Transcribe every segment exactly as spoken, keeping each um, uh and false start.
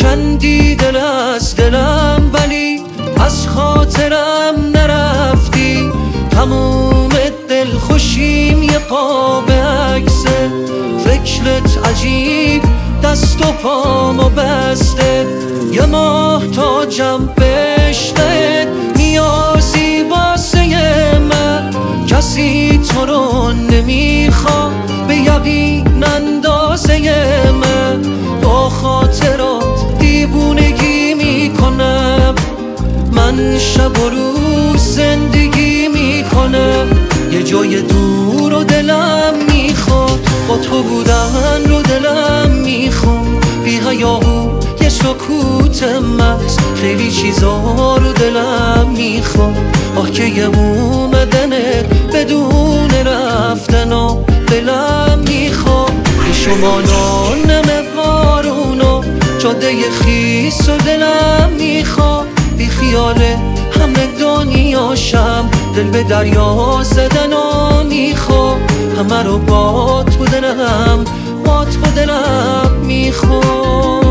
کندی دل از دلم، ولی از خاطرم نرفتی. تموم دل خوشیم یه قاب عکسه، فکرت عجیب دست و پامو بسته. یه محتاجم به عشقت، نیازی واسه من، کسی تو رو نمیخواد به یقین اندازه من. با خاطرات دیوونگی میکنم، من شب و روز زندگی میکنم. یه جای دور و دلم میخواد، با تو بودن رو دلم میخواد. بی حیاهو یه سکوت محض، خیلی چیزا رو دلم میخواد. آه که یه اومدنه بدون رفتن دلم میخواد. به شمالا نمه بارونو جاده خیس و دلم میخواد. بی خیال همه دنیاشم، دل به دریا زدن و میخواد. همه رو با تو دلم، با تو دلم میخواد.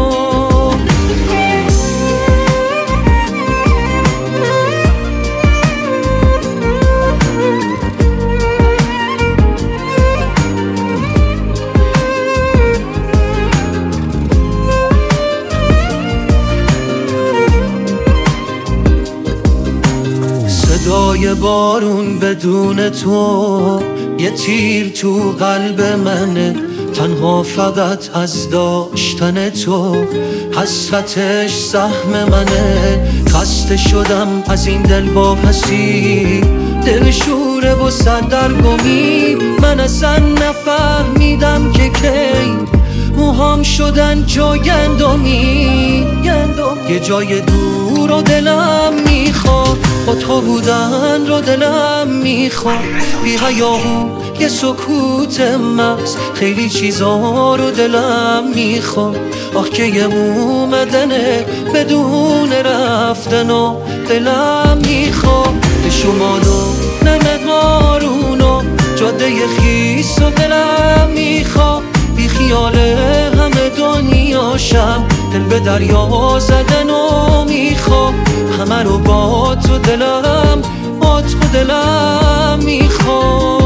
صدای بارون بدون تو یه تیر تو قلب منه، تنها فقط از داشتن تو. حسرتش سهم منه، خسته شدم از این دل واپسی. دل شوره و سردرگمی، من اصلا نفهمیدم که کی موهام شدن جای گندمی. یه جای دور و دلم میخواد، با تو بودن رو دلم میخواد. بی حیاهو یه سکوت محض، خیلی چیزا رو دلم میخواد. آه که یه اومدنه بدون رفتن و دلم میخواد. به شمالو نمه بارونو جاده خیس و دلم میخواد. بی خیال همه دنیاشم، دل به دریا زدن و میخواد. همه رو با تو دلم، با تو دلم میخواد.